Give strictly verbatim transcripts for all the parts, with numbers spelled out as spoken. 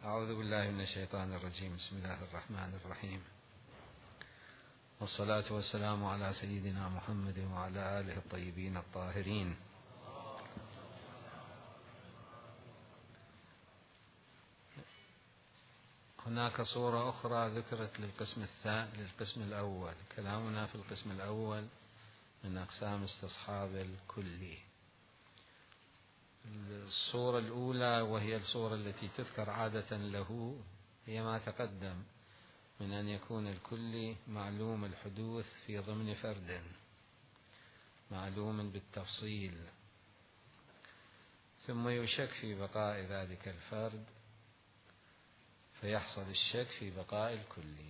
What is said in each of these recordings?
أعوذ بالله من الشيطان الرجيم. بسم الله الرحمن الرحيم، والصلاة والسلام على سيدنا محمد وعلى آله الطيبين الطاهرين. هناك صورة أخرى ذكرت للقسم الثاني للقسم الأول. كلامنا في القسم الأول من أقسام استصحاب الكلي. الصورة الأولى وهي الصورة التي تذكر عادة له هي ما تقدم من أن يكون الكلي معلوم الحدوث في ضمن فرد معلوم بالتفصيل، ثم يشك في بقاء ذلك الفرد فيحصل الشك في بقاء الكلي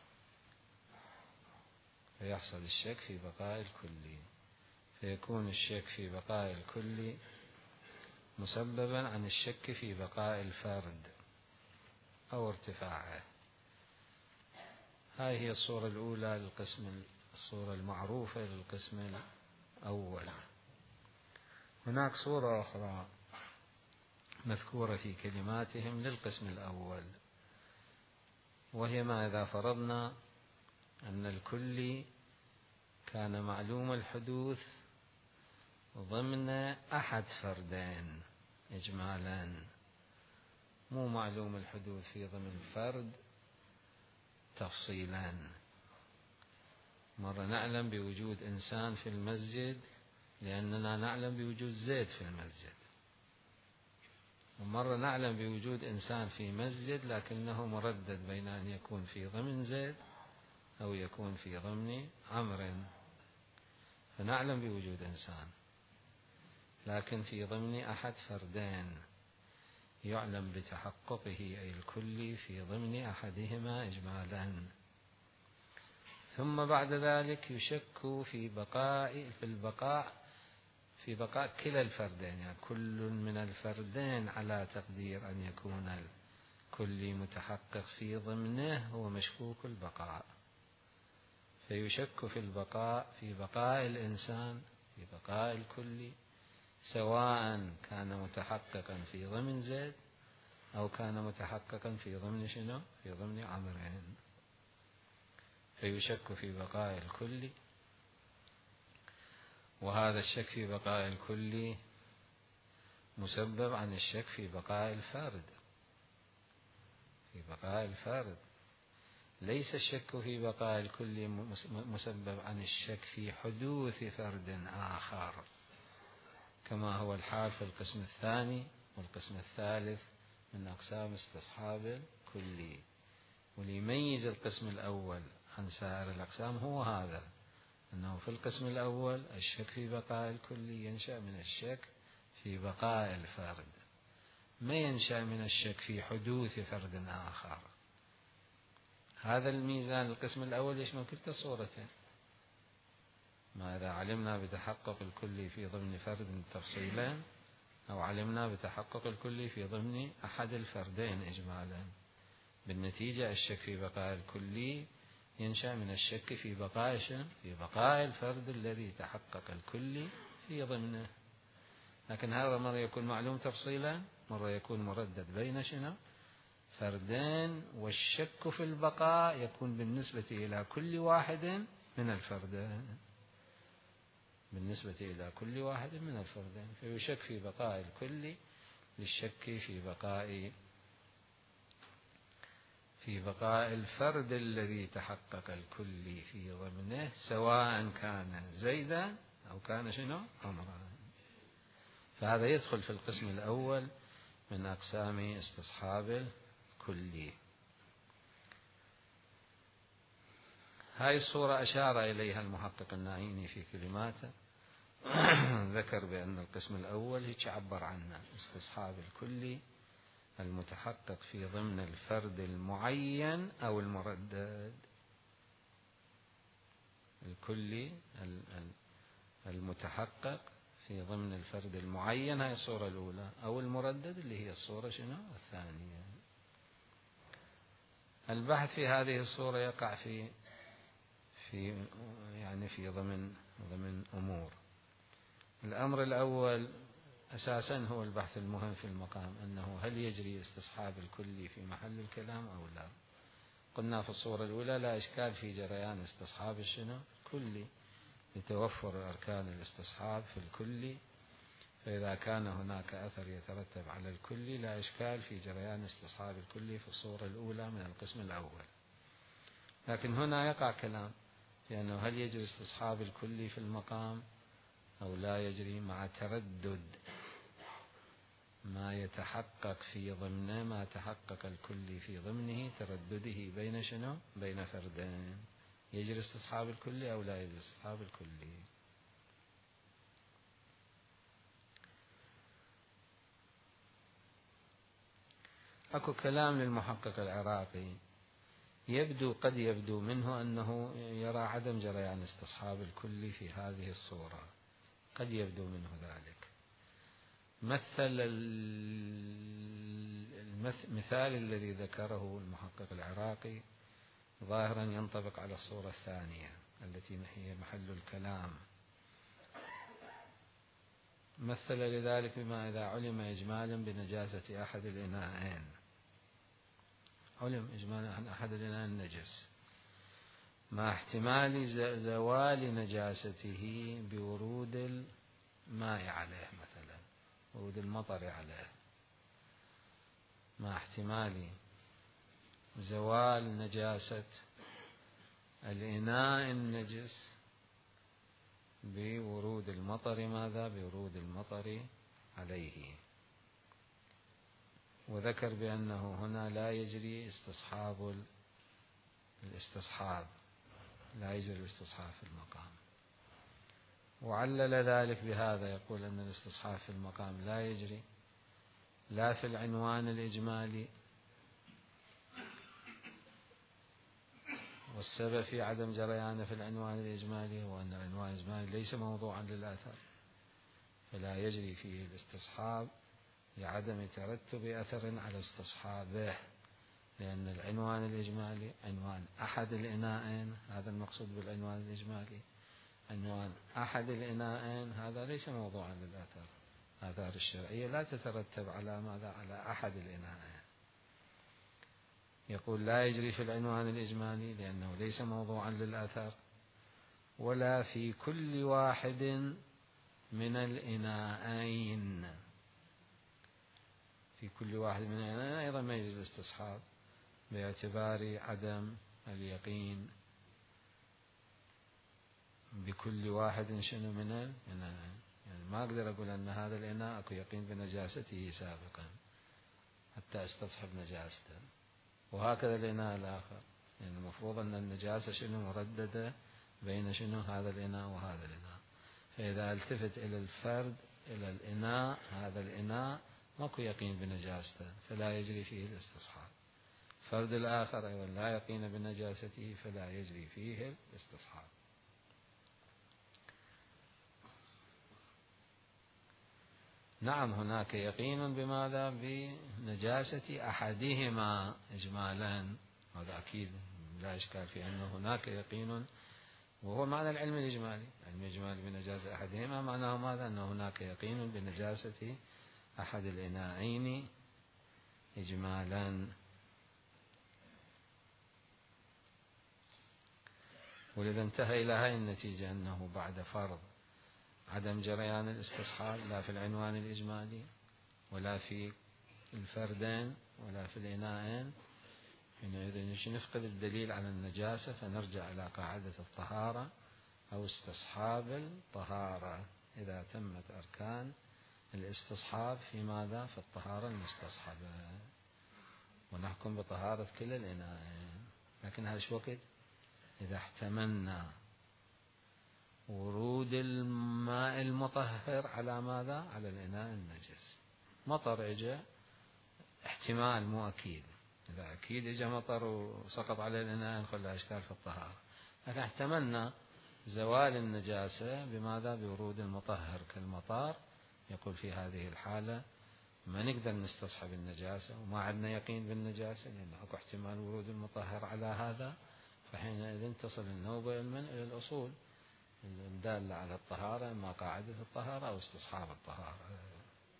فيحصل الشك في بقاء الكلي فيكون الشك في بقاء الكلي مسببا عن الشك في بقاء الفرد أو ارتفاعه. هذه هي الصورة الأولى للقسم الصورة المعروفة للقسم الأول. هناك صورة أخرى مذكورة في كلماتهم للقسم الأول، وهي ما إذا فرضنا أن الكلي كان معلوم الحدوث ضمن أحد فردين إجمالا، مو معلوم الحدوث في ضمن فرد تفصيلا. مرة نعلم بوجود إنسان في المسجد لأننا نعلم بوجود زيد في المسجد، ومرة نعلم بوجود إنسان في مسجد لكنه مردد بين أن يكون في ضمن زيد أو يكون في ضمن عمرو، فنعلم بوجود إنسان لكن في ضمن أحد فردين يعلم بتحققه أي الكلي في ضمن أحدهما إجمالا، ثم بعد ذلك يشك في بقاء في البقاء في بقاء كلا الفردين، يعني كل من الفردين على تقدير أن يكون الكلي متحقق في ضمنه هو مشكوك البقاء، فيشك في البقاء في بقاء الإنسان في بقاء الكلي سواء كان متحققا في ضمن زيد أو كان متحققا في ضمن شنو؟ في ضمن عمرين. فيشك في بقاء الكلي، وهذا الشك في بقاء الكلي مسبب عن الشك في بقاء الفرد في بقاء الفرد ليس الشك في بقاء الكلي مسبب عن الشك في حدوث فرد آخر كما هو الحال في القسم الثاني والقسم الثالث من أقسام استصحاب الكلي. وليميز القسم الأول عن سائر الأقسام هو هذا، أنه في القسم الأول الشك في بقاء الكلي ينشأ من الشك في بقاء الفرد، ما ينشأ من الشك في حدوث فرد آخر. هذا الميزان القسم الأول يشمل كلتا صورتين، ما إذا علمنا بتحقق الكلي في ضمن فرد تفصيلا أو علمنا بتحقق الكلي في ضمن أحد الفردين إجمالا. بالنتيجة الشك في بقاء الكلي ينشأ من الشك في بقاء في بقاء الفرد الذي تحقق الكلي في ضمنه، لكن هذا مرة يكون معلوم تفصيلا، مرة يكون مردد بين شنو؟ فردين، والشك في البقاء يكون بالنسبة إلى كل واحد من الفردين بالنسبة إلى كل واحد من الفردين فيشك في بقاء الكلي للشك في بقاء في بقاء الفرد الذي تحقق الكلي في ضمنه سواء كان زيدا أو كان شنو؟ عمرا. فهذا يدخل في القسم الأول من أقسام استصحاب الكلي. هذه الصورة أشار إليها المحقق النعيمي في كلماته، ذكر بأن القسم الأول هيك عبر عنه استصحاب الكلي المتحقق في ضمن الفرد المعين أو المردد. الكلي المتحقق في ضمن الفرد المعين هي الصورة الأولى، أو المردد اللي هي الصورة شنو؟ الثانية. البحث في هذه الصورة يقع في في يعني في ضمن ضمن أمور. الأمر الأول أساسا هو البحث المهم في المقام، أنه هل يجري استصحاب الكلي في محل الكلام أو لا. قلنا في الصورة الأولى لا إشكال في جريان استصحاب الشنو كلي لتوفر أركان الاستصحاب في الكلي، فإذا كان هناك أثر يترتب على الكلي لا إشكال في جريان استصحاب الكلي في الصورة الأولى من القسم الأول. لكن هنا يقع كلام في أنه هل يجري استصحاب الكلي في المقام أو لا يجري، مع تردد ما يتحقق في ضمنه ما تحقق الكلي في ضمنه، تردده بين شنو؟ بين فردين، يجري استصحاب الكلي أو لا يجري استصحاب الكلي. أكو كلام للمحقق العراقي يبدو قد يبدو منه أنه يرى عدم جريان استصحاب الكلي في هذه الصورة، قد يبدو منه ذلك. مثل المثال الذي ذكره المحقق العراقي ظاهرا ينطبق على الصورة الثانية التي هي محل الكلام. مثل لذلك بما إذا علم إجمالا بنجاسة أحد الإناءين، علم إجمالا عن أحد الإناءين نجس، مع احتمال زوال نجاسته بورود الماء عليه، مثلا ورود المطر عليه، مع احتمال زوال نجاسة الإناء النجس بورود المطر، ماذا؟ بورود المطر عليه. وذكر بأنه هنا لا يجري استصحاب الاستصحاب لا يجري الاستصحاب في المقام، وعلل ذلك بهذا، يقول أن الاستصحاب في المقام لا يجري لا في العنوان الإجمالي، والسبب في عدم جريانه في العنوان الإجمالي هو أن العنوان الإجمالي ليس موضوعا للأثر، فلا يجري فيه الاستصحاب لعدم ترتب أثر على استصحابه، لأن العنوان الإجمالي عنوان أحد الإناءين، هذا المقصود بالعنوان الإجمالي، عنوان أحد الإناءين هذا ليس موضوعا للأثر. الآثار الشرعية لا تترتب على ماذا؟ على أحد الإناءين. يقول لا يجري في العنوان الإجمالي لأنه ليس موضوعا للأثر، ولا في كل واحد من الإناءين، في كل واحد من الإناءين أيضا ما يجري الاستصحاب باعتبار عدم اليقين بكل واحد شنو من الإناءين. يعني ما أقدر أقول أن هذا الإناء أكو يقين بنجاسته سابقا حتى استصحب نجاسته، وهكذا الإناء الآخر، يعني المفروض أن النجاسة شنو مرددة بين شنو هذا الإناء وهذا الإناء. فإذا التفت إلى الفرد إلى الإناء، هذا الإناء ماكو يقين بنجاسته فلا يجري فيه الاستصحاب، فرد الآخر أيضا لا يقين بنجاسته فلا يجري فيه الاستصحاب. نعم هناك يقين بماذا؟ بنجاسة أحدهما إجمالا، هذا أكيد لا إشكال في أنه هناك يقين، وهو معنى العلم الإجمالي، العلم الإجمالي بنجاسة أحدهما معناه ماذا؟ أن هناك يقين بنجاسة أحد الإناءين إجمالا. ولذا انتهى إلى هذه النتيجة أنه بعد فرض عدم جريان الاستصحاب لا في العنوان الإجمالي ولا في الفردين ولا في الإناءين، حينئذ نفقد الدليل على النجاسة فنرجع إلى قاعدة الطهارة أو استصحاب الطهارة إذا تمت أركان الاستصحاب في ماذا؟ في الطهارة المستصحبة، ونحكم بطهارة كل الإناءين. لكن هذا شو وقت؟ إذا احتملنا ورود الماء المطهر على ماذا؟ على الإناء النجس. مطر إجا احتمال مو أكيد، إذا أكيد إجا مطر وسقط على الإناء نقول لا إشكال في الطهارة، لكن احتملنا زوال النجاسة بماذا؟ بورود المطهر كالمطار، يقول في هذه الحالة ما نقدر نستصحب النجاسة وما عندنا يقين بالنجاسة لأن أكو احتمال ورود المطهر على هذا، فحينئذ تصل النوبة إلى الأصول الدالة على الطهارة، إما قاعدة الطهارة أو استصحاب الطهارة.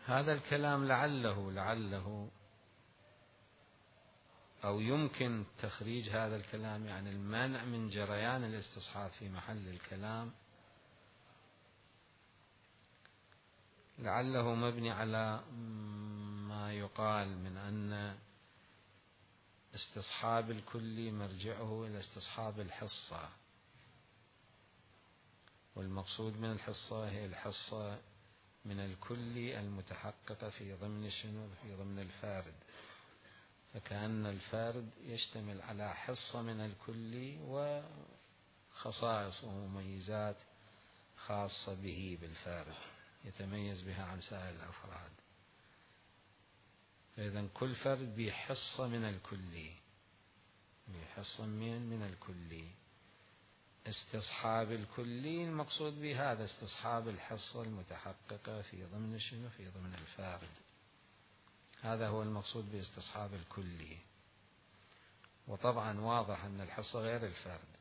هذا الكلام لعله لعله أو يمكن تخريج هذا الكلام، يعني المنع من جريان الاستصحاب في محل الكلام، لعله مبني على ما يقال من أن استصحاب الكل مرجعه إلى استصحاب الحصة، والمقصود من الحصة هي الحصة من الكل المتحققة في ضمن شنو؟ في ضمن الفارد، فكأن الفارد يشتمل على حصة من الكل وخصائص ومميزات خاصة به بالفارد يتميز بها عن سائر الأفراد. فإذا كل فرد بحصة من الكل، بحصة من من الكل. استصحاب الكلي المقصود بهذا استصحاب الحصة المتحققة في ضمن شنو؟ في ضمن الفارد. هذا هو المقصود باستصحاب الكلي. وطبعا واضح أن الحصة غير الفرد،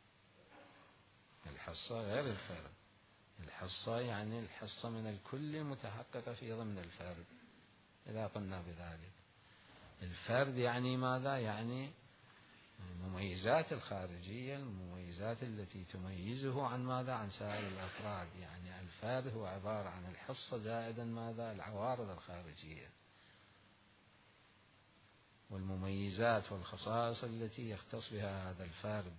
الحصة غير الفرد، الحصة يعني الحصة من الكل المتحققة في ضمن الفرد. إذا قلنا بذلك الفرد يعني ماذا؟ يعني المميزات الخارجية، المميزات التي تميزه عن ماذا؟ عن سائر الأفراد. يعني الفرد هو عبارة عن الحصة زائدا ماذا؟ العوارض الخارجية والمميزات والخصائص التي يختص بها هذا الفرد.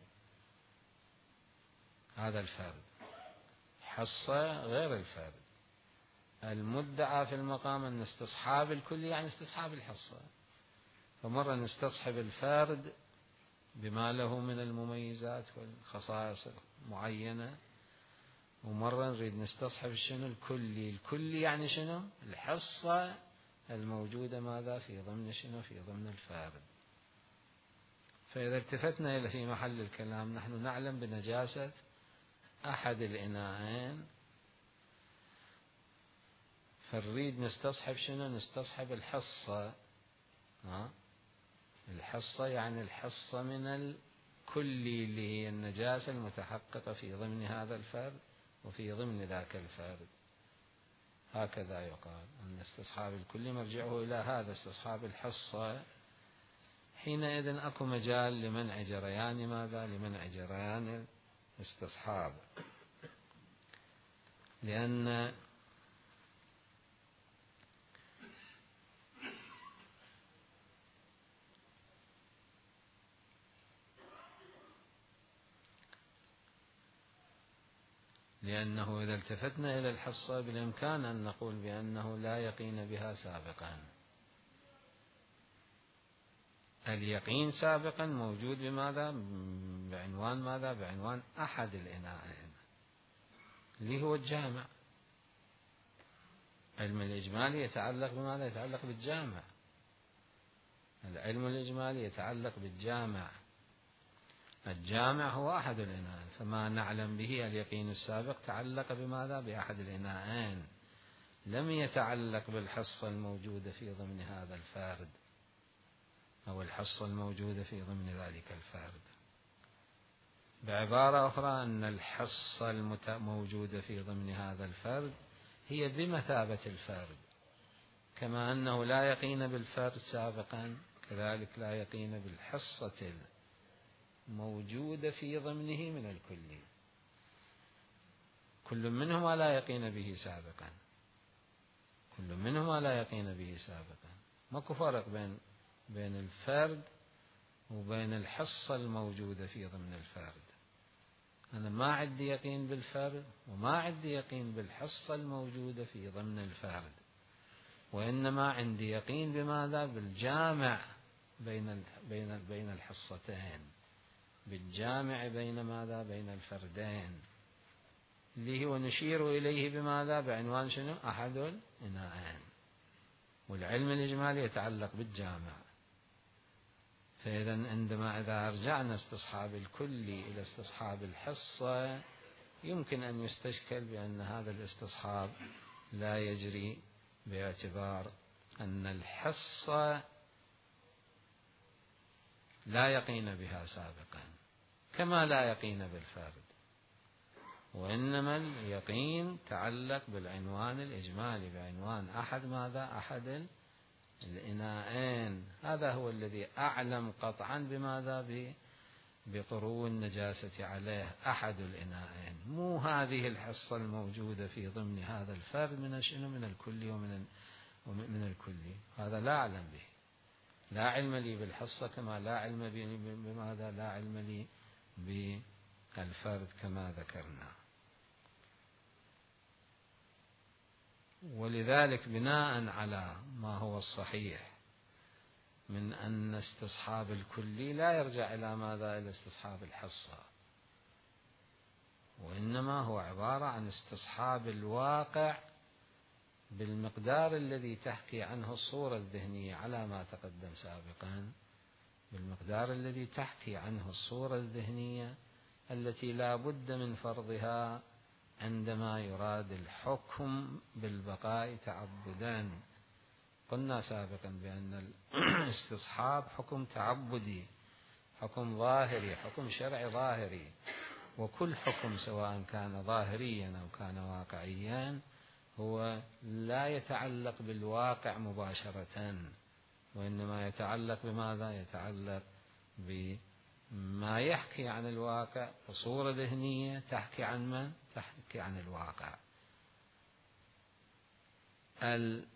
هذا الفرد حصة غير الفرد. المدعى في المقام أن استصحاب الكل يعني استصحاب الحصة، فمرة نستصحب الفرد بما له من المميزات والخصائص معينة، ومرة نريد نستصحب شنو؟ الكلي. الكلي يعني شنو؟ الحصة الموجودة ماذا؟ في ضمن شنو؟ في ضمن الفارد. فإذا التفتنا إلى في محل الكلام نحن نعلم بنجاسة أحد الإناءين، فنريد نستصحب شنو؟ نستصحب الحصة. ها؟ الحصة يعني الحصة من الكلي اللي هي النجاسة المتحققة في ضمن هذا الفرد وفي ضمن ذاك الفرد. هكذا يقال أن استصحاب الكل مرجعه إلى هذا استصحاب الحصة. حينئذ أكو مجال لمنع جريان ماذا؟ لمنع جريان الاستصحاب، لأن لأنه إذا التفتنا إلى الحصة بالإمكان أن نقول بأنه لا يقين بها سابقا. اليقين سابقا موجود بماذا؟ بعنوان ماذا؟ بعنوان أحد الإناءين اللي هو الجامع. علم الإجمالي يتعلق بماذا؟ يتعلق بالجامع. العلم الإجمالي يتعلق بالجامع. الجامع هو أحد الإناءين، فما نعلم به اليقين السابق تعلق بماذا؟ بأحد الإناءين، لم يتعلق بالحصة الموجودة في ضمن هذا الفارد أو الحصة الموجودة في ضمن ذلك الفارد. بعبارة أخرى أن الحصة الموجودة في ضمن هذا الفرد هي بمثابة الفرد، كما أنه لا يقين بالفرد سابقا كذلك لا يقين بالحصة الموجودة في ضمنه من الكل. كل منهما لا يقين به سابقا، كل منهما لا يقين به سابقا. ماكو فرق بين بين الفرد وبين الحصة الموجودة في ضمن الفرد. أنا ما عندي يقين بالفرد وما عندي يقين بالحصة الموجودة في ضمن الفرد، وإنما عندي يقين بماذا؟ بالجامع بين بين بين الحصتين، بالجامع بين ماذا؟ بين الفردين، اللي هو نشير إليه بماذا؟ بعنوان شنو؟ أحد الإناءين. والعلم الإجمالي يتعلق بالجامع. فإذا عندما إذا رجعنا استصحاب الكلي إلى استصحاب الحصة يمكن أن يستشكل بأن هذا الاستصحاب لا يجري، باعتبار أن الحصة لا يقين بها سابقا كما لا يقين بالفرد، وإنما اليقين تعلق بالعنوان الإجمالي، بعنوان أحد ماذا؟ أحد الإناءين. هذا هو الذي أعلم قطعا بماذا؟ بطرو النجاسة عليه، أحد الإناءين، مو هذه الحصة الموجودة في ضمن هذا الفرد من شنو؟ من الكلي ومن من الكلي. هذا لا أعلم به، لا علم لي بالحصة كما لا علم لي بماذا؟ لا علم لي بالفرد كما ذكرنا. ولذلك بناء على ما هو الصحيح من أن استصحاب الكلي لا يرجع إلى ماذا؟ إلى استصحاب الحصة، وإنما هو عبارة عن استصحاب الواقع بالمقدار الذي تحكي عنه الصورة الذهنية على ما تقدم سابقا، بالمقدار الذي تحكي عنه الصورة الذهنية التي لا بد من فرضها عندما يراد الحكم بالبقاء تعبدا. قلنا سابقا بأن الاستصحاب حكم تعبدي، حكم ظاهري، حكم شرعي ظاهري، وكل حكم سواء كان ظاهريا أو كان واقعيا هو لا يتعلق بالواقع مباشرة، وإنما يتعلق بماذا؟ يتعلق بما يحكي عن الواقع بصورة ذهنية تحكي عن من؟ تحكي عن الواقع. ال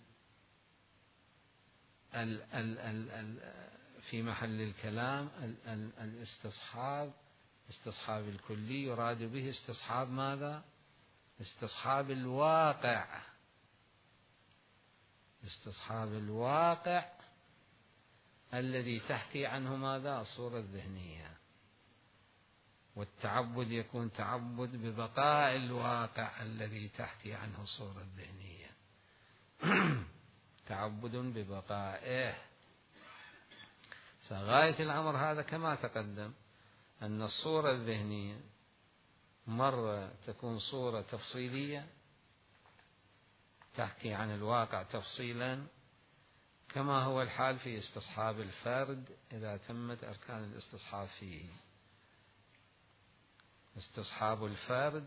ال ال ال ال في محل الكلام ال ال الاستصحاب، استصحاب الكلي يراد به استصحاب ماذا؟ استصحاب الواقع، استصحاب الواقع الذي تحكي عنه ماذا؟ الصورة الذهنية. والتعبد يكون تعبد ببقاء الواقع الذي تحكي عنه الصورة الذهنية تعبد ببقائه. غاية الأمر هذا كما تقدم أن الصورة الذهنية مرة تكون صورة تفصيلية تحكي عن الواقع تفصيلا، كما هو الحال في استصحاب الفرد إذا تمت أركان الاستصحاب فيه. استصحاب الفرد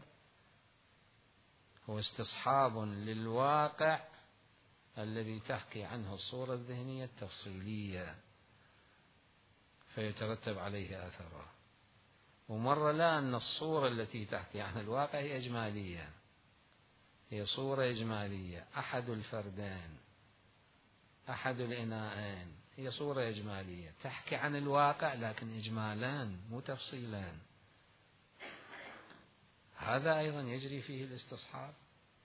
هو استصحاب للواقع الذي تحكي عنه الصورة الذهنية التفصيلية فيترتب عليه أثره. ومر لا أن الصورة التي تحكي عن الواقع هي إجمالية، هي صورة إجمالية، أحد الفردين، أحد الإناءين، هي صورة إجمالية تحكي عن الواقع لكن إجمالان مو تفصيلان. هذا أيضا يجري فيه الاستصحاب،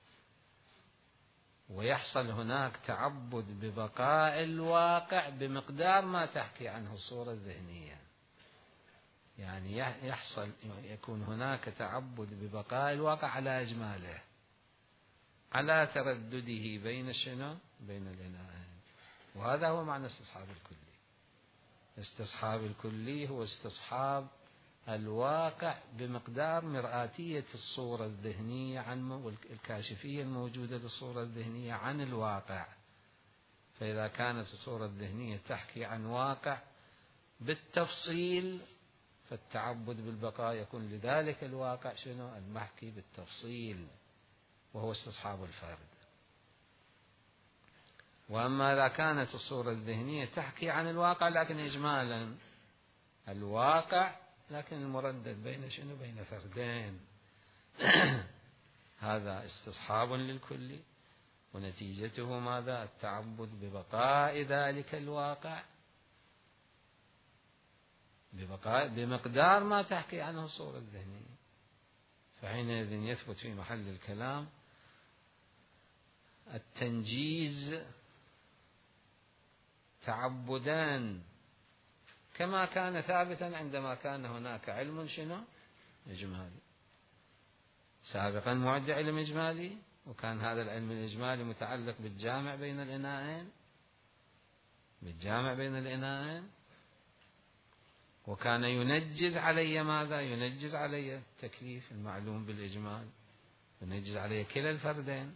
ويحصل هناك تعبد ببقاء الواقع بمقدار ما تحكي عنه الصورة الذهنية. يعني يحصل يكون هناك تعبد ببقاء الواقع على إجماله، على تردده بين شنو؟ بين الإناءين. وهذا هو معنى استصحاب الكلي. استصحاب الكلي هو استصحاب الواقع بمقدار مرآتية الصورة الذهنية عن الكاشفية الموجودة للصورة الذهنية عن الواقع. فإذا كانت الصورة الذهنية تحكي عن واقع بالتفصيل فالتعبد بالبقاء يكون لذلك الواقع شنو؟ المحكي بالتفصيل، وهو استصحاب الفرد. وأما إذا كانت الصورة الذهنية تحكي عن الواقع لكن إجمالا الواقع لكن المردد بين شنو؟ بين فردين هذا استصحاب للكل، ونتيجته ماذا؟ التعبد ببقاء ذلك الواقع ببقاء بمقدار ما تحكي عنه الصورة الذهنية. فحينئذ يثبت في محل الكلام التنجيز تعبدان كما كان ثابتا عندما كان هناك علم شنو؟ إجمالي. سابقا معد علم إجمالي، وكان هذا العلم الإجمالي متعلق بالجامع بين الإناءين، بالجامع بين الإناءين، وكان ينجز علي ماذا؟ ينجز علي التكليف المعلوم بالإجمال، ينجز علي كلا الفردين.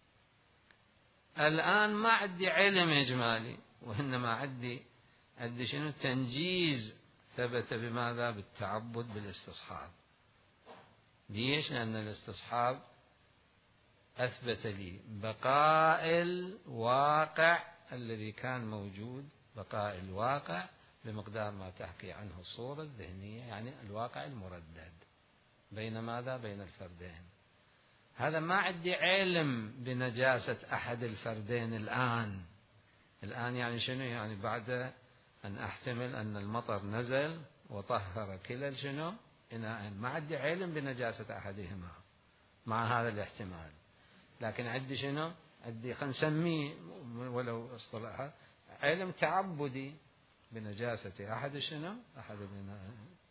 الآن ما عندي علم إجمالي، وإنما عندي عندي شنو؟ تنجيز ثبت بماذا؟ بالتعبد بالاستصحاب. ليش؟ لأن الاستصحاب أثبت لي بقاء الواقع الذي كان موجود، بقاء الواقع بمقدار ما تحكي عنه الصورة الذهنية، يعني الواقع المردد بين ماذا؟ بين الفردين. هذا ما عندي علم بنجاسة أحد الفردين الآن. الآن يعني شنو؟ يعني بعد أن أحتمل أن المطر نزل وطهر كلا شنو؟ إناء، ما عندي علم بنجاسة أحدهما مع هذا الاحتمال. لكن عندي شنو؟ عندي خلينا نسميه ولو اصطلاحا علم تعبدي بنجاسة أحد شنو؟ أحد الإناء.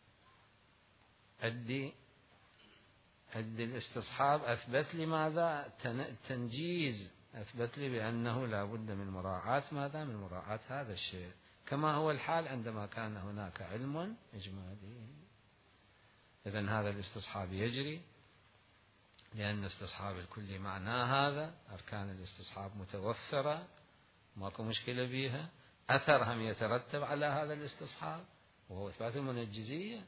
عندي عندي الاستصحاب أثبت لي ماذا؟ تنجيز، أثبت لي بأنه لا بد من مراعاة ماذا؟ من مراعاة هذا الشيء، كما هو الحال عندما كان هناك علم إجمالي. إذن هذا الاستصحاب يجري، لأن استصحاب الكلي معناه هذا، أركان الاستصحاب متوفرة، ماكو مشكلة بها، أثر هم يترتب على هذا الاستصحاب وهو إثبات المنجزية.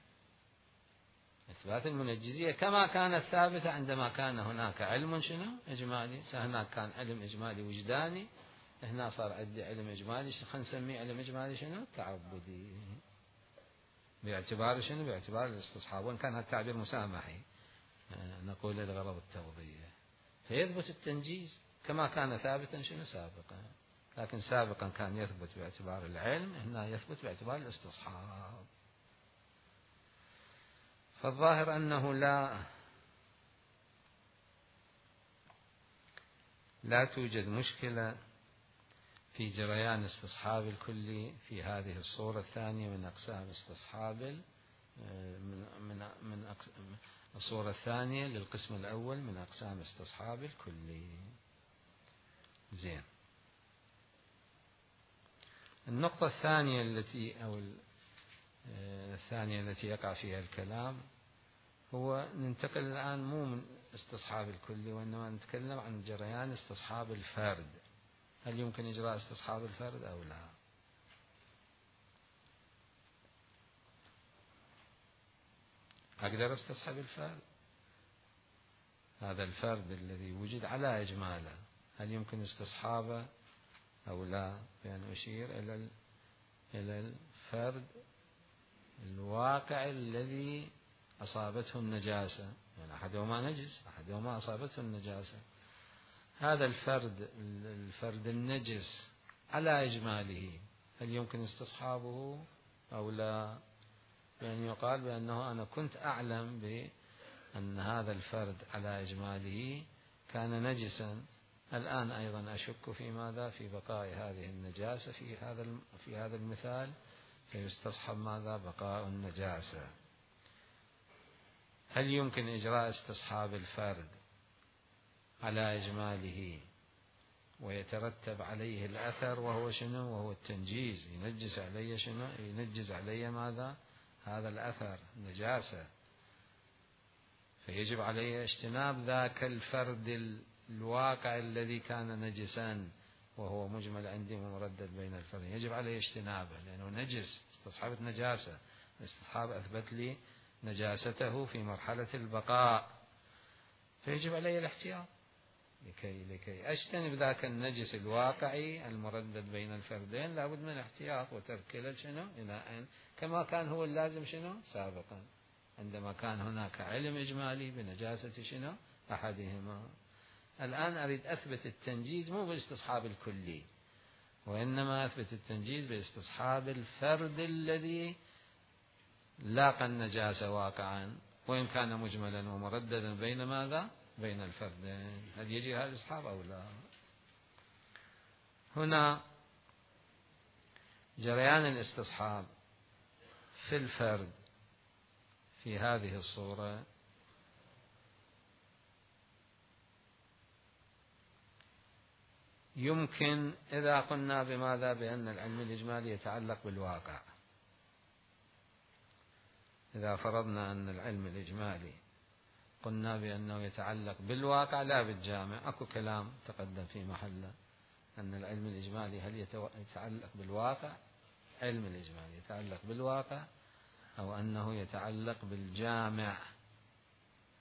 إثبات المنجزية كما كانت ثابتة عندما كان هناك علم شنو؟ إجمالي. هناك كان علم إجمالي وجداني، هنا صار عندي علم إجمالي، خلينا نسميه علم إجمالي شنو؟ تعبدي، باعتبار شنو؟ باعتبار الاستصحاب، وإن كان هذا التعبير مسامحي نقول لغرض التوضيح. فيثبت التنجيز كما كان ثابتا شنو؟ سابقا. لكن سابقا كان يثبت باعتبار العلم، هنا يثبت باعتبار الاستصحاب. فالظاهر أنه لا لا توجد مشكلة في جريان استصحاب الكلي في هذه الصورة الثانية من أقسام استصحاب من من من الصورة الثانية للقسم الأول من أقسام استصحاب الكلي. زين. النقطة الثانية التي أو الثانية التي يقع فيها الكلام هو ننتقل الآن مو من استصحاب الكلي، وإنما نتكلم عن جريان استصحاب الفرد. هل يمكن إجراء استصحاب الفرد أو لا؟ أقدر استصحب الفرد، هذا الفرد الذي وجد على إجماله، هل يمكن استصحابه أو لا؟ بأن أشير إلى إلى الفرد الواقع الذي أصابته النجاسة، يعني أحدهما نجس أحدهما أصابته النجاسة. هذا الفرد الفرد النجس على إجماله هل يمكن استصحابه أو لا؟ يعني يقال بأنه أنا كنت أعلم بأن هذا الفرد على إجماله كان نجسا، الآن أيضا أشك في ماذا؟ في بقاء هذه النجاسة في هذا في هذا المثال، فيستصحب ماذا؟ بقاء النجاسة. هل يمكن إجراء استصحاب الفرد على إجماله ويترتب عليه الأثر وهو شنو؟ وهو التنجيز، ينجز علي شنو؟ ينجز علي ماذا؟ هذا الأثر نجاسة، فيجب علي اجتناب ذاك الفرد الواقع الذي كان نجسا وهو مجمل عندي ومردد بين الفردين، يجب علي اجتنابه لأنه نجس، استصحبت نجاسة، الاستصحاب أثبت لي نجاسته في مرحلة البقاء، فيجب علي الاحتياط لكي لكي أجتنب ذاك النجس الواقعي المردد بين الفردين. لابد من الاحتياط وترك كلا شنو؟ إناء، كما كان هو اللازم شنو؟ سابقا عندما كان هناك علم إجمالي بنجاسة شنو؟ أحدهما. الآن أريد أثبت التنجيز مو بالاستصحاب الكلي، وإنما أثبت التنجيز باستصحاب الفرد الذي لاقى النجاسة واقعا وإن كان مجملا ومرددا بين ماذا؟ بين الفردين. هل يجي هذا الاستصحاب أو لا؟ هنا جريان الاستصحاب في الفرد في هذه الصورة يمكن إذا قلنا بماذا؟ بأن العلم الإجمالي يتعلق بالواقع. إذا فرضنا أن العلم الإجمالي قلنا بأنه يتعلق بالواقع لا بالجامع، أكو كلام تقدم في محله أن العلم الإجمالي هل يتعلق بالواقع؟ علم الإجمالي يتعلق بالواقع أو أنه يتعلق بالجامع؟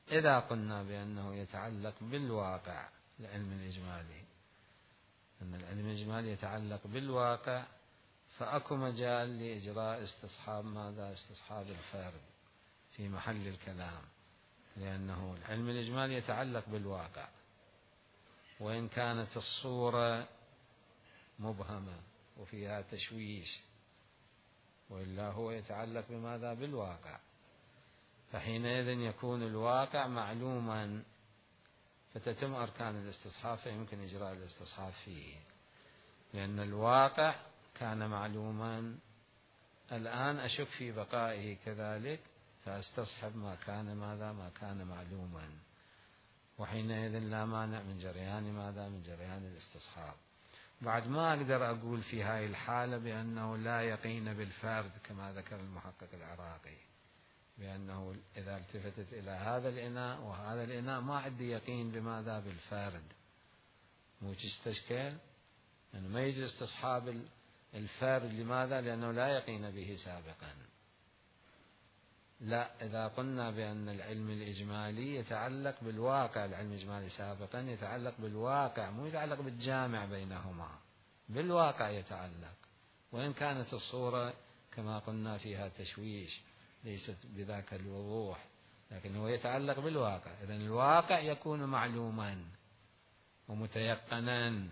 إذا قلنا بأنه يتعلق بالواقع العلم الإجمالي، أن العلم الإجمالي يتعلق بالواقع، فأكو مجال لإجراء استصحاب ماذا؟ استصحاب الفرد في محل الكلام، لأنه العلم الإجمالي يتعلق بالواقع، وإن كانت الصورة مبهمة وفيها تشويش، وإلا هو يتعلق بماذا؟ بالواقع، فحينئذ يكون الواقع معلوما، فتتم أركان الاستصحاب، فيمكن إجراء الاستصحاب فيه، لأن الواقع كان معلوما، الآن أشك في بقائه كذلك، فأستصحب ما كان ماذا؟ ما كان معلوما، وحينئذ لا مانع من جريان ماذا؟ من جريان الاستصحاب. بعد ما أقدر أقول في هذه الحالة بأنه لا يقين بالفرد كما ذكر المحقق العراقي، بأنه إذا التفتت إلى هذا الإناء وهذا الإناء ما عندي يقين بماذا؟ بالفرد، مو تستشكل يعني ما يجوز استصحاب الفرد. لماذا؟ لأنه لا يقين به سابقا. لا، إذا قلنا بأن العلم الإجمالي يتعلق بالواقع، العلم الإجمالي سابقا يتعلق بالواقع، مو يتعلق بالجامع بينهما، بالواقع يتعلق، وإن كانت الصورة كما قلنا فيها تشويش ليست بذاك الوضوح، لكن هو يتعلق بالواقع. إذن الواقع يكون معلوما ومتيقنا،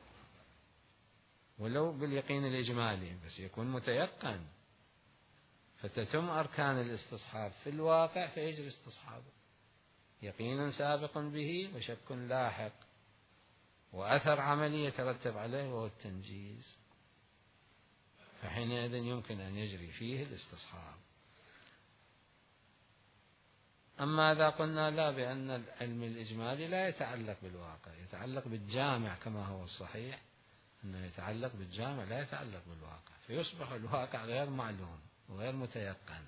ولو باليقين الإجمالي بس يكون متيقن، فتتم أركان الاستصحاب في الواقع، فيجري استصحابه يقين سابق به وشك لاحق وأثر عملي يترتب عليه وهو التنجيز، فحينئذ يمكن أن يجري فيه الاستصحاب. أما إذا قلنا لا، بأن العلم الإجمالي لا يتعلق بالواقع، يتعلق بالجامع كما هو الصحيح، أنه يتعلق بالجامع لا يتعلق بالواقع، فيصبح الواقع غير معلوم وغير متيقن،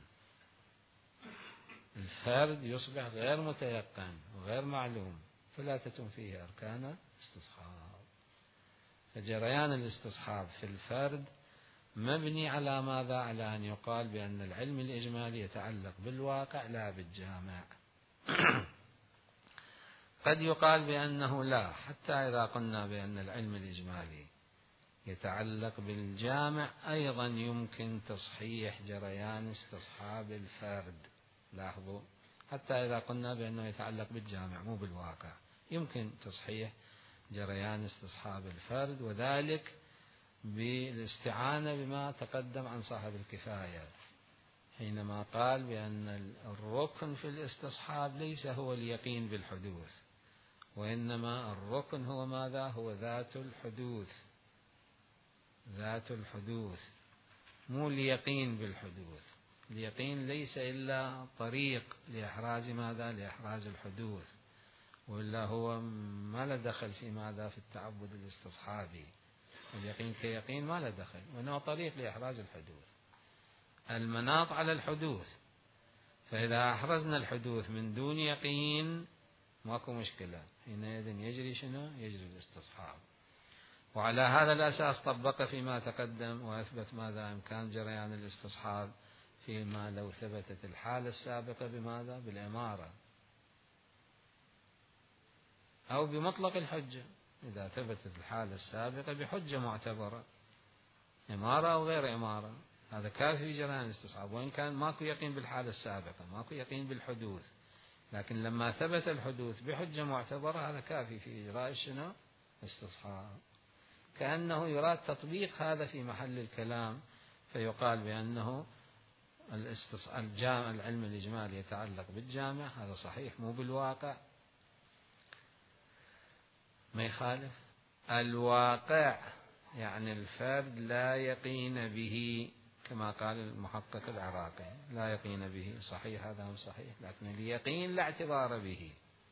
الفرد يصبح غير متيقن وغير معلوم، فلا تتم فيه أركان استصحاب. فجريان الاستصحاب في الفرد مبني على ماذا؟ على أن يقال بأن العلم الإجمالي يتعلق بالواقع لا بالجامع. قد يقال بأنه لا، حتى إذا قلنا بأن العلم الإجمالي يتعلق بالجامع أيضا يمكن تصحيح جريان استصحاب الفرد. لاحظوا، حتى إذا قلنا بأنه يتعلق بالجامع مو بالواقع، يمكن تصحيح جريان استصحاب الفرد، وذلك بالاستعانة بما تقدم عن صاحب الكفاية حينما قال بأن الركن في الاستصحاب ليس هو اليقين بالحدوث، وإنما الركن هو ماذا؟ هو ذات الحدوث، ذات الحدوث، مو اليقين بالحدوث. اليقين ليس إلا طريق لإحراز ماذا؟ لإحراز الحدوث، وإلا هو ما له دخل في ماذا؟ في التعبد الاستصحابي. اليقين كيقين ما له دخل، وإنه طريق لإحراز الحدوث، المناط على الحدوث. فإذا أحرزنا الحدوث من دون يقين ماكو مشكلة، حينئذ يجري شنو؟ يجري الاستصحاب. وعلى هذا الأساس طبق فيما تقدم وأثبت ماذا؟ إمكان جريان الاستصحاب فيما لو ثبتت الحالة السابقة بماذا؟ بالإمارة أو بمطلق الحجة. إذا ثبتت الحالة السابقة بحجة معتبرة، إمارة أو غير إمارة، هذا كافي في جريان الاستصحاب، وإن كان ماكو يقين بالحالة السابقة، ماكو يقين بالحدوث، لكن لما ثبت الحدوث بحجة معتبرة هذا كافي في إجراء شنو؟ استصحاب. كأنه يراد تطبيق هذا في محل الكلام، فيقال بأنه الجامع العلم الإجمالي يتعلق بالجامع، هذا صحيح مو بالواقع، ما يخالف. الواقع يعني الفرد لا يقين به كما قال المحقق العراقي، لا يقين به، صحيح هذا هم صحيح، لكن اليقين لا اعتبار به.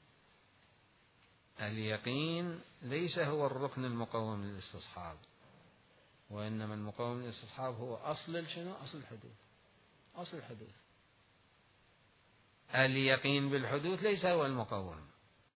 اليقين ليس هو الركن المقوم للاستصحاب، وإنما المقوم للاستصحاب هو أصل شنو؟ أصل الحدوث، أصل الحدوث. اليقين بالحدوث ليس هو المقوم،